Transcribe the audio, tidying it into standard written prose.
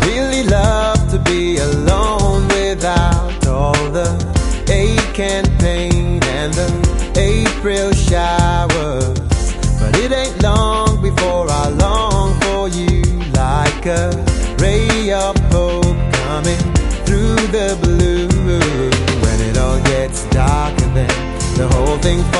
really love to be alone without all the ache and pain and the April showers. But it ain't long before I long for you, like a ray of hope coming through the blue. When it all gets darker, then the whole thing